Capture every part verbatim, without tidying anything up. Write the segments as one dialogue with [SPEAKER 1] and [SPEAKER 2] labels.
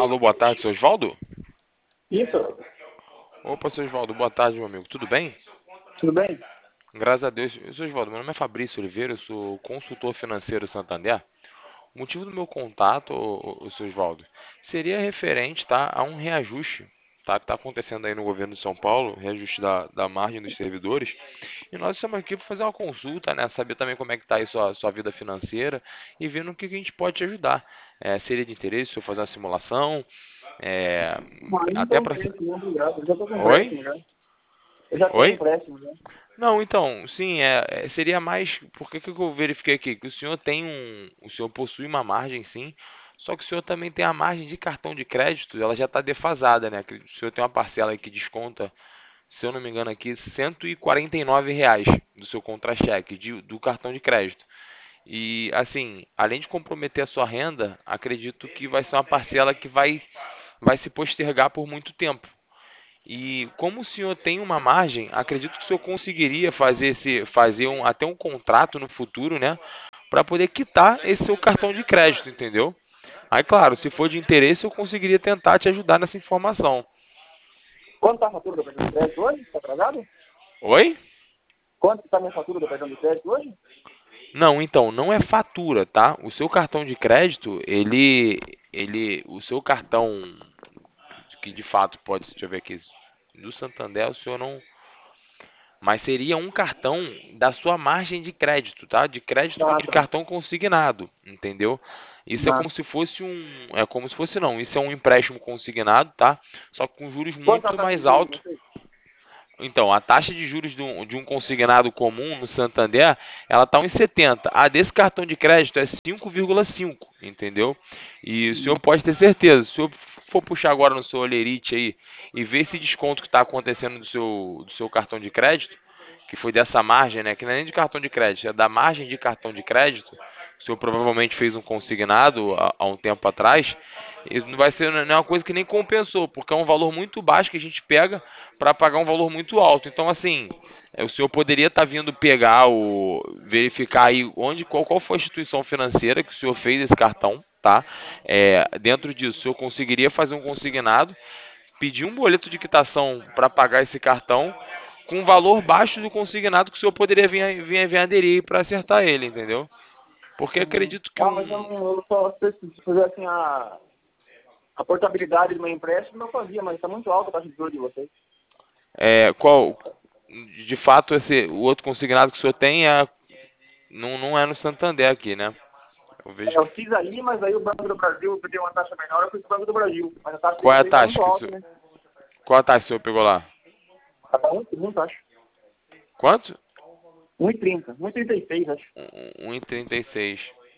[SPEAKER 1] Alô, boa tarde, seu Osvaldo?
[SPEAKER 2] Isso,
[SPEAKER 1] Opa, seu Osvaldo, boa tarde, meu amigo. Tudo bem?
[SPEAKER 2] tudo bem?
[SPEAKER 1] Graças a Deus. Seu Osvaldo, meu nome é Fabrício Oliveira, eu sou consultor financeiro Santander. O motivo do meu contato, o, seu Osvaldo, seria referente, tá, a um reajuste, tá, que está acontecendo aí no governo de São Paulo, reajuste da, da margem dos servidores. E nós estamos aqui para fazer uma consulta, né, saber também como é que está aí sua, sua vida financeira e ver no que, que a gente pode te ajudar. É, seria de interesse se eu fazer uma simulação? É,
[SPEAKER 2] Mas não
[SPEAKER 1] até
[SPEAKER 2] tem
[SPEAKER 1] para...
[SPEAKER 2] empréstimo, não, obrigado. Eu já estou com
[SPEAKER 1] Oi?
[SPEAKER 2] empréstimo já. Eu já tenho
[SPEAKER 1] Oi?
[SPEAKER 2] empréstimo já.
[SPEAKER 1] Não, então, sim, é, é, seria mais. Porque que que eu verifiquei aqui? Que o senhor tem um. O senhor possui uma margem, sim. Só que o senhor também tem a margem de cartão de crédito, ela já está defasada, né? Que o senhor tem uma parcela aí que desconta, se eu não me engano aqui, cento e quarenta e nove reais do seu contra-cheque, de- do cartão de crédito. E, assim, além de comprometer a sua renda, acredito que vai ser uma parcela que vai, vai se postergar por muito tempo. E como o senhor tem uma margem, acredito que o senhor conseguiria fazer esse, fazer um, até um contrato no futuro, né, para poder quitar esse seu cartão de crédito, entendeu? Aí, claro, se for de interesse, eu conseguiria tentar te ajudar nessa informação.
[SPEAKER 2] Quanto está a fatura do cartão de crédito hoje? Está atrasado?
[SPEAKER 1] Oi?
[SPEAKER 2] Quanto está a minha fatura do cartão de crédito hoje?
[SPEAKER 1] Não, então, não é fatura, tá? O seu cartão de crédito, ele, ele, o seu cartão que de fato pode, deixa eu ver aqui, do Santander, o senhor não, mas seria um cartão da sua margem de crédito, tá? De crédito
[SPEAKER 2] Ah,
[SPEAKER 1] de
[SPEAKER 2] tá.
[SPEAKER 1] cartão consignado, entendeu? Isso é
[SPEAKER 2] Ah.
[SPEAKER 1] como se fosse um, é como se fosse não, isso é um empréstimo consignado, tá? Só que com juros
[SPEAKER 2] Quanto é a
[SPEAKER 1] muito
[SPEAKER 2] taxa de
[SPEAKER 1] mais
[SPEAKER 2] juros de
[SPEAKER 1] altos.
[SPEAKER 2] vocês?
[SPEAKER 1] Então, a taxa de juros de um, de um consignado comum no Santander, ela tá um vírgula setenta. A desse cartão de crédito é cinco vírgula cinco, entendeu? E o senhor
[SPEAKER 2] Hum.
[SPEAKER 1] pode ter certeza, se o senhor for puxar agora no seu Olerite aí e ver esse desconto que está acontecendo do seu, do seu cartão de crédito, que foi dessa margem, né? Que não é nem de cartão de crédito, é da margem de cartão de crédito. O senhor provavelmente fez um consignado há, há um tempo atrás. Isso não vai ser não é uma coisa que nem compensou, porque é um valor muito baixo que a gente pega para pagar um valor muito alto. Então, assim, é, o senhor poderia estar vindo pegar o verificar aí onde qual, qual foi a instituição financeira que o senhor fez esse cartão, tá? É, dentro disso, o senhor conseguiria fazer um consignado, pedir um boleto de quitação para pagar esse cartão com um valor baixo do consignado que o senhor poderia vir, vir, vir aderir para acertar ele, entendeu? Porque
[SPEAKER 2] Uhum.
[SPEAKER 1] acredito que
[SPEAKER 2] Ah, mas eu,
[SPEAKER 1] um.
[SPEAKER 2] não, eu só se fazer assim a, a portabilidade do meu empréstimo, eu fazia, mas está muito alta a taxa de juros de vocês.
[SPEAKER 1] É, qual, de fato, esse, o outro consignado que o senhor tem é, não, não é no Santander aqui, né? Eu vejo
[SPEAKER 2] É, eu
[SPEAKER 1] que.
[SPEAKER 2] fiz ali, mas aí o Banco do Brasil pediu uma taxa menor, eu fui para o Banco do Brasil. Mas a taxa de
[SPEAKER 1] Qual é a
[SPEAKER 2] vocês está
[SPEAKER 1] taxa
[SPEAKER 2] muito
[SPEAKER 1] que o
[SPEAKER 2] alta,
[SPEAKER 1] senhor.
[SPEAKER 2] né?
[SPEAKER 1] Qual a taxa que o senhor pegou lá?
[SPEAKER 2] Está muito, muito, acho.
[SPEAKER 1] Quanto?
[SPEAKER 2] um e trinta, um e trinta e seis, acho.
[SPEAKER 1] Um e trinta e seis.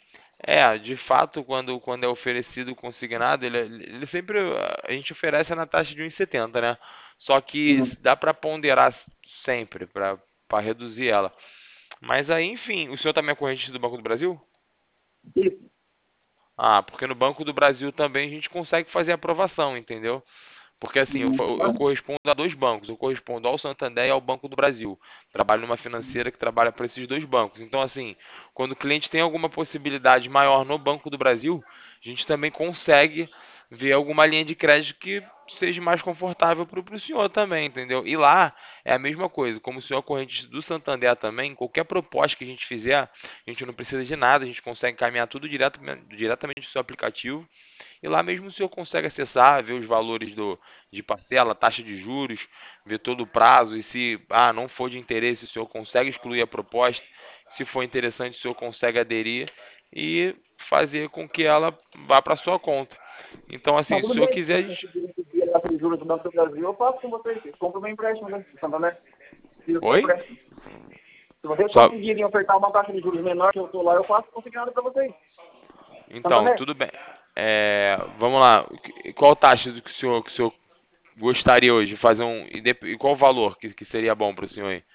[SPEAKER 1] É, de fato, quando, quando é oferecido o consignado, ele, ele sempre. A gente oferece na taxa de um e setenta, né? Só que
[SPEAKER 2] Hum.
[SPEAKER 1] dá para ponderar sempre, para reduzir ela. Mas aí, enfim, o senhor também é corrente do Banco do Brasil?
[SPEAKER 2] Isso.
[SPEAKER 1] Ah, porque no Banco do Brasil também a gente consegue fazer aprovação, entendeu? Porque assim, eu, fa-
[SPEAKER 2] Hum.
[SPEAKER 1] eu correspondo a dois bancos. Eu correspondo ao Santander e ao Banco do Brasil. Trabalho numa financeira que trabalha para esses dois bancos. Então, assim, quando o cliente tem alguma possibilidade maior no Banco do Brasil, a gente também consegue ver alguma linha de crédito que seja mais confortável para o senhor também, entendeu? E lá é a mesma coisa. Como o senhor é corrente do Santander também, qualquer proposta que a gente fizer, a gente não precisa de nada, a gente consegue encaminhar tudo direto, diretamente do seu aplicativo. E lá mesmo o senhor consegue acessar, ver os valores do, de parcela, taxa de juros, ver todo o prazo. E se ah, não for de interesse, o senhor consegue excluir a proposta. Se for interessante, o senhor consegue aderir e fazer com que ela vá para sua conta. Então,
[SPEAKER 2] Não,
[SPEAKER 1] assim, se o
[SPEAKER 2] tudo
[SPEAKER 1] senhor
[SPEAKER 2] bem. Se
[SPEAKER 1] quiser.
[SPEAKER 2] eu conseguir subir a taxa de juros do Banco do Brasil, eu faço com vocês. Vocês compram o meu empréstimo, né? Do Santander. Fiz o seu
[SPEAKER 1] Oi?
[SPEAKER 2] empréstimo. Se vocês
[SPEAKER 1] Só...
[SPEAKER 2] conseguirem ofertar uma taxa de juros menor que eu estou lá, eu faço consignado para vocês.
[SPEAKER 1] Então,
[SPEAKER 2] Santander?
[SPEAKER 1] tudo bem. É, vamos lá. Qual taxa que o senhor, que o senhor gostaria hoje de fazer um. E, dep- e qual o valor que, que seria bom para o senhor aí?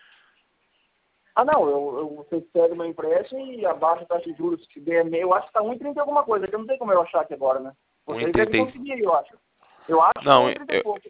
[SPEAKER 2] Ah, não. Eu, eu, vocês pegam o meu empréstimo e abaixo a taxa de juros que der meio. Eu acho que está um e trinta e alguma coisa. Que eu não sei como eu achar aqui agora, né? Vocês devem
[SPEAKER 1] um e trinta e...
[SPEAKER 2] conseguir, eu acho. Eu acho que é
[SPEAKER 1] Não,
[SPEAKER 2] um e trinta e
[SPEAKER 1] eu,
[SPEAKER 2] pouco.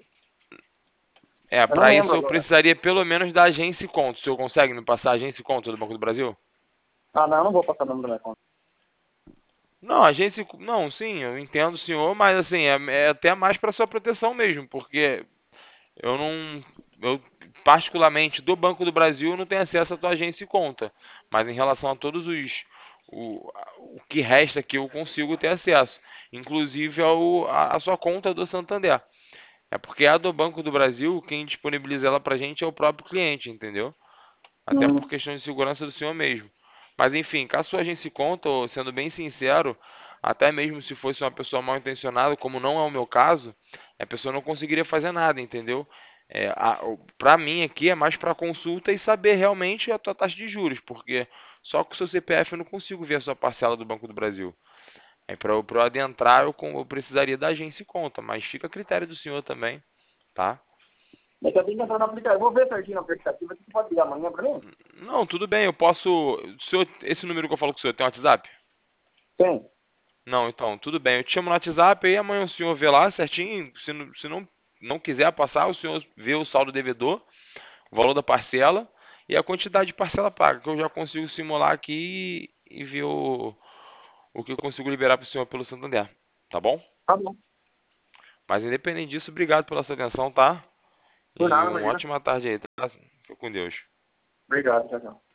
[SPEAKER 1] É,
[SPEAKER 2] Eu não
[SPEAKER 1] para
[SPEAKER 2] lembro
[SPEAKER 1] isso eu
[SPEAKER 2] agora.
[SPEAKER 1] precisaria pelo menos da agência e conta. O senhor consegue me passar a agência e conta do Banco do Brasil?
[SPEAKER 2] Ah, não. Eu não vou passar o nome da minha conta.
[SPEAKER 1] Não, a gente, não, sim, eu entendo o senhor, mas assim, é, é até mais para sua proteção mesmo, porque eu não, eu particularmente do Banco do Brasil eu não tenho acesso à tua agência e conta, mas em relação a todos os o, o que resta aqui eu consigo ter acesso, inclusive ao, a, a sua conta do Santander. É porque a do Banco do Brasil, quem disponibiliza ela pra gente é o próprio cliente, entendeu? Até por
[SPEAKER 2] Hum.
[SPEAKER 1] questão de segurança do senhor mesmo. Mas enfim, caso sua agência conta, ô, sendo bem sincero, até mesmo se fosse uma pessoa mal intencionada, como não é o meu caso, a pessoa não conseguiria fazer nada, entendeu? É, a, o- pra mim aqui é mais pra consulta e saber realmente a tua taxa de juros, porque só com o seu C P F eu não consigo ver a sua parcela do Banco do Brasil. Aí para eu, pra eu adentrar eu, com- eu precisaria da agência conta, mas fica a critério do senhor também, tá?
[SPEAKER 2] É que eu tenho que entrar no aplicativo. Eu vou ver certinho no aplicativo. Você pode ligar amanhã pra mim?
[SPEAKER 1] Não, tudo bem, eu posso. O senhor, esse número que eu falo com o senhor tem WhatsApp?
[SPEAKER 2] Tem.
[SPEAKER 1] Não, então, tudo bem. Eu te chamo no WhatsApp aí amanhã o senhor vê lá certinho. Se, não- se não, não quiser passar, o senhor vê o saldo devedor, o valor da parcela e a quantidade de parcela paga, que eu já consigo simular aqui e, e ver o, o que eu consigo liberar para o senhor pelo Santander. Tá bom?
[SPEAKER 2] Tá bom.
[SPEAKER 1] Mas independente disso, obrigado pela sua atenção, tá?
[SPEAKER 2] Por
[SPEAKER 1] E
[SPEAKER 2] nada,
[SPEAKER 1] uma
[SPEAKER 2] imagina.
[SPEAKER 1] ótima tarde aí, tá? Fica com Deus.
[SPEAKER 2] Obrigado, tchau, tchau.